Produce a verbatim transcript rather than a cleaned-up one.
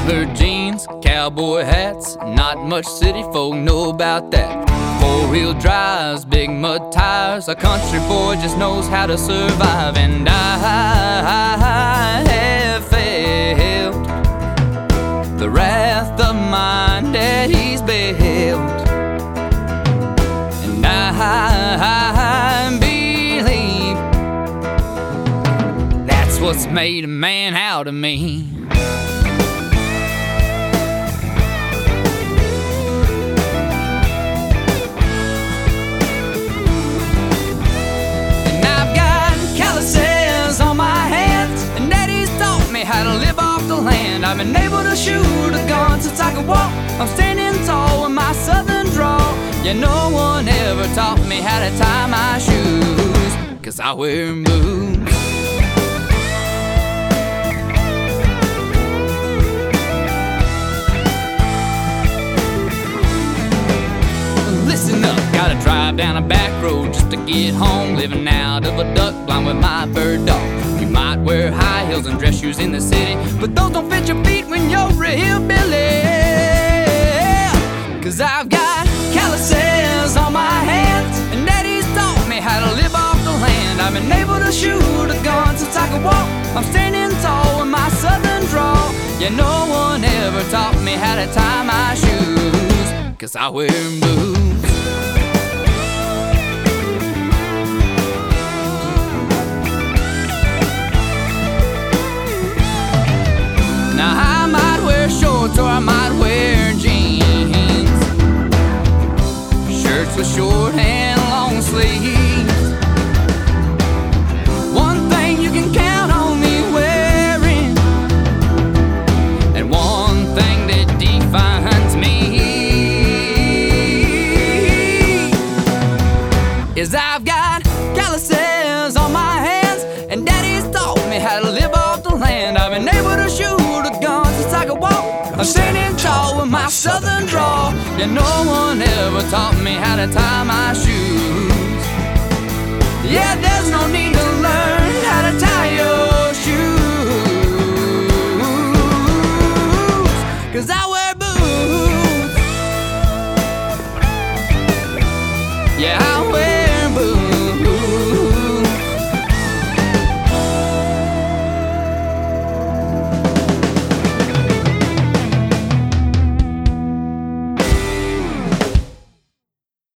Bomber jeans, cowboy hats, not much city folk know about that. Four-wheel drives, big mud tires, a country boy just knows how to survive. And I have felt the wrath of mine that he's beheld, and I believe that's what's made a man out of me. How to live off the land. I've been able to shoot a gun since I could walk. I'm standing tall with my southern drawl. Yeah, no one ever taught me how to tie my shoes, 'cause I wear boots. Listen up, gotta drive down a back road just to get home. Living out of a duck blind with my bird dog. You might wear high heels and dress shoes in the city, but those don't fit your feet when you're a hillbilly. 'Cause I've got calluses on my hands, and daddy's taught me how to live off the land. I've been able to shoot a gun since I could walk. I'm standing tall with my southern drawl. Yeah, no one ever taught me how to tie my shoes, 'cause I wear boots. Now I might wear shorts or I might wear jeans, shirts with short and long sleeves. One thing you can count on me wearing, and one thing that defines me, is I've got calluses on my hands, and daddy's taught me how to live off the land. I've been able to shoot I could walk. I'm standing tall with my southern drawl. Yeah, no one ever taught me how to tie my shoes. Yeah, there's no need to learn how to tie your shoes, 'cause I wear boots. Yeah,